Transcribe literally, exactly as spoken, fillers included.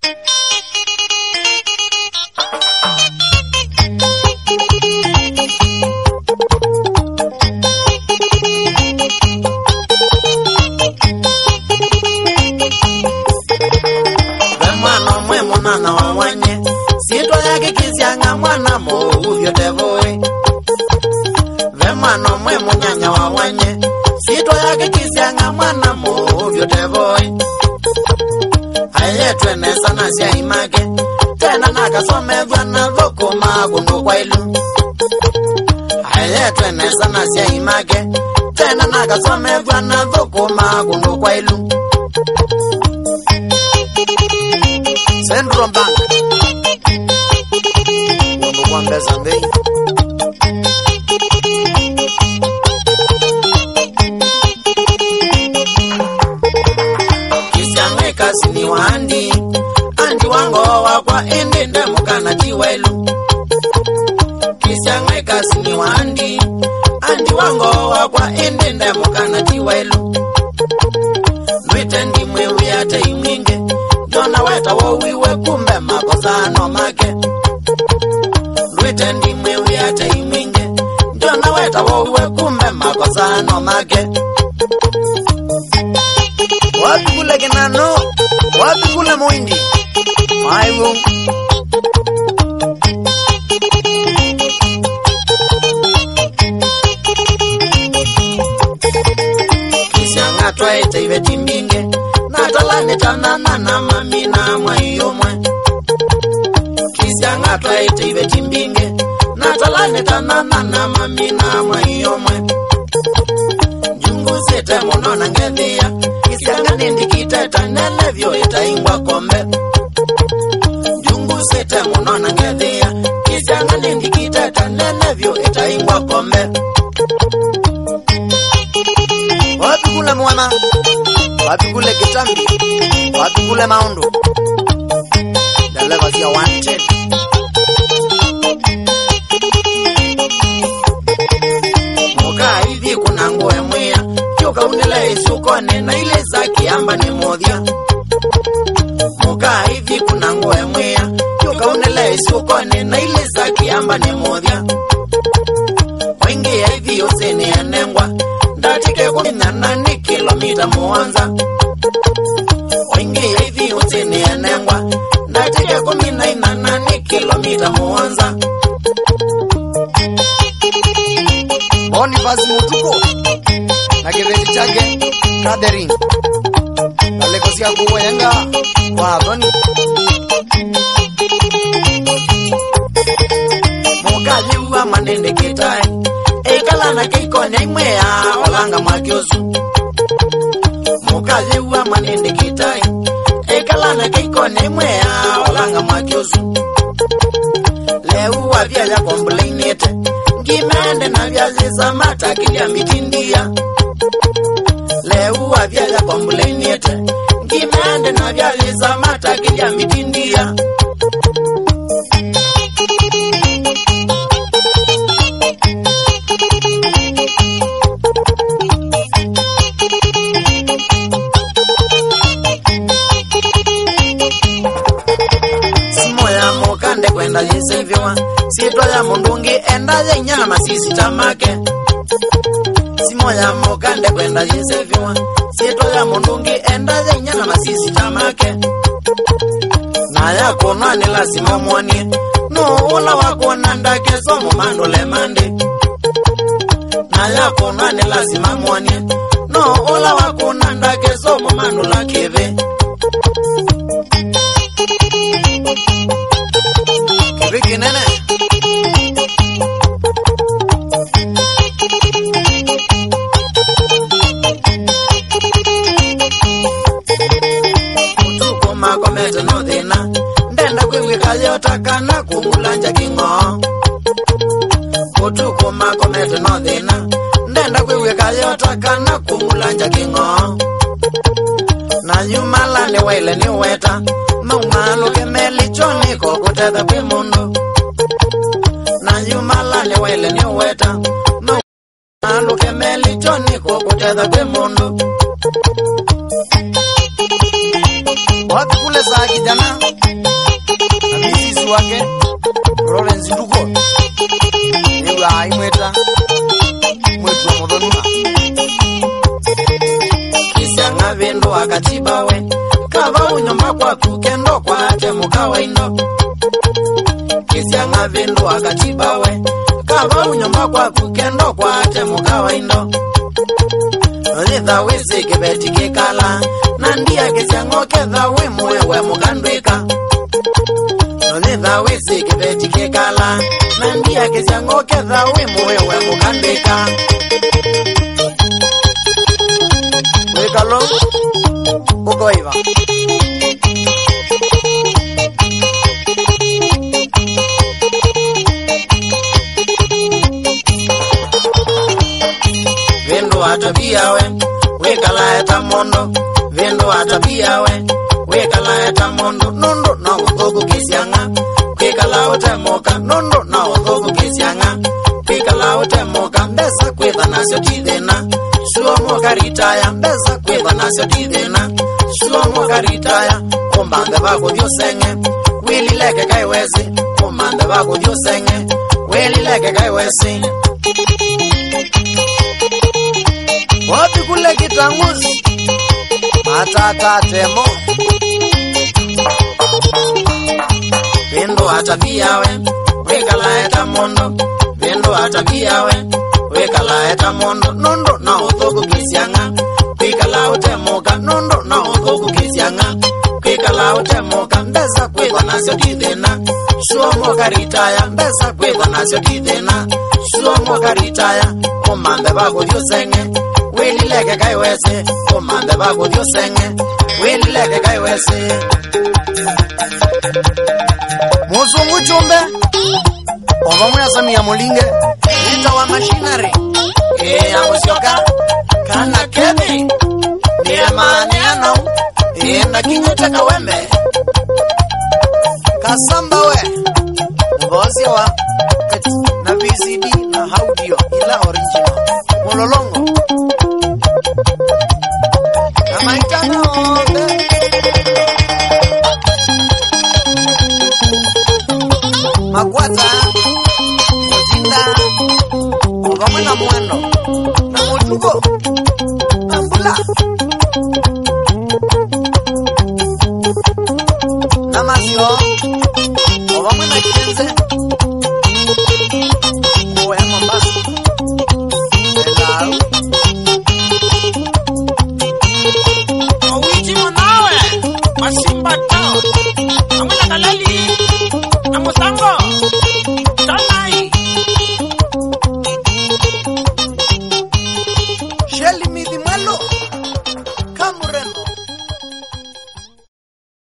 Mwana mwe mwana wa wanye sito yake kisianga mwana mo uvyo tevoi. Ve mwana mwe munyanya wa wanye sito yake kisianga mwana mo uvyo tevoi. Aye twene sana sia image tena nakasome vana voko magundu kwa ilu. Aye twene sana sia image tena nakasome vana voko magundu kwa ilu. Central Bank Wambo kwa mbeza mbei Kisiangwe kasi ni wandi Andi wango wakwa indi ndemukana tiwelu. Kisiangwe kasi ni wandi Andi wango wakwa indi ndemukana tiwelu. Nwite mwewe ate iminge Jona weta wowiwe kumbe makosano make. Nwite mwewe ate iminge Jona weta wowiwe kumbe makosano make. Wapi kule kinano, wapi kule muindi Maivu Kisianga twaite iwe timbinge Natalane tanana na mami na mwayo mwe. Kisianga twaite iwe timbinge Natalane tanana na mami na mwayo mwe. Jungu sete monona ngedhia Kisianga nindi kiteta nenevyo itaingwa kombe. Jungu sete monona ngedhia Kisianga nindi kiteta nenevyo itaingwa kombe. Wapi kule mwana Wapi kule kitambi Wapi kule maundu Daleva siya wanted. Muka hivi kuna nguwe mwea Yuka unile isukone na ile zaki amba ni modhia. Muka hivi kuna nguwe mwea Yuka unile isukone na ile zaki amba ni modhia. Wengi hivi usini enengwa Ndatike kuminana ni kilomita muanza. Wengi hivi usini enengwa Ndatike kuminana ni kilomita muanza. Boniface Mutuko na kiveti chake Catherine alikosia kuwenga kwa Adoni. Mukali wa manende kitai Ekala na kikonya imwea olanga mwakiosu. Mukali wa manende kitai Ekala na kikonya imwea olanga mwakiosu. Leu wa vya ya kombulinete Ngimende na vya zisa mata kia mitindia. Leu wa vya ya kombulinete Ngimende na vya zisa mata kia mitindia. Mukande kwenda yeseviwa Sito ya mundungi enda ye nyama sisi tamake. Simo ya mukande kwenda yeseviwa Sito ya mundungi enda ye nyama sisi tamake. Na ya kona ni lasima mwani No ula wakona ndake somo mandole mande. Na ya kona ni lasima mwani No ula wakona ndake somo mandula keve. Kiviki nene Mutuko makomete no dhina Ndenda kwewe kayota kana kumulanja kingo. Mutuko makomete no dhina Ndenda kwewe kayota kana kumulanja kingo. Na yumala ni wele ni weta Maumalo kemeli choni kokuteza kwe mundu. Na yumala ni wele ni weta Maumalo kemeli choni kokuteza kwe mundu. wapi kule za kijana wake Florence Nduko Ewa imweta mwetu wa modonuma Kisianga vendo akatibawe Kava unyomba kwa kukendo kwa ate mukawa indo Kisianga vendo akatibawe Kava unyomba kwa kukendo kwa ate mukawa indo Nitha wisi kibeti kikala Nandia kisiango ketha we mwewe mukandwika Nitha wisi kibeti kikala Nandia kisiango ketha we mwewe mukandwika Wekalo Uko iva Vendo atabia we Wekala eta mondo Vendo atabia we Wekala eta mondo Nondo na uthogu kisianga Kwekala utemoka Nondo na uthogu kisianga Kwekala utemoka Mbesa kwetha nasyo tithina Suo moka ritaya Mbesa kwetha nasyo tithina Suo moka ritaya Kumbande bako diosenge Wili leke kaiwezi Kumbande bako diosenge Wili leke kaiwezi Wapi kule kitanguzi Matata temo Vendo atabia we Wekala eta mondo Vendo atabia we Wekala eta mondo Nondo na uthogu kisianga Kwekala utemoka Nondo na uthogu kisianga Kwekala utemoka Mbesa kwetha nasyo tithina Suo moka ritaya Mbesa kwetha nasyo tithina Suo moka ritaya Kumambe bako diosenge Wili leke kaiwese Kumambe bako diosenge Wili leke kaiwese Musungu chumbe Ovamuna Samia Mulinge Nita wa machinery Ee amusioka Kana kemi Niye maani anau Ee na kinyete kawembe Kasamba we Mbozi wa Na V C D na audio ila original Mololongo Na maitana onde Makwata Mutinda Ovamuna mwendo Na mutuko Ambula Namasio Ovamuna kienze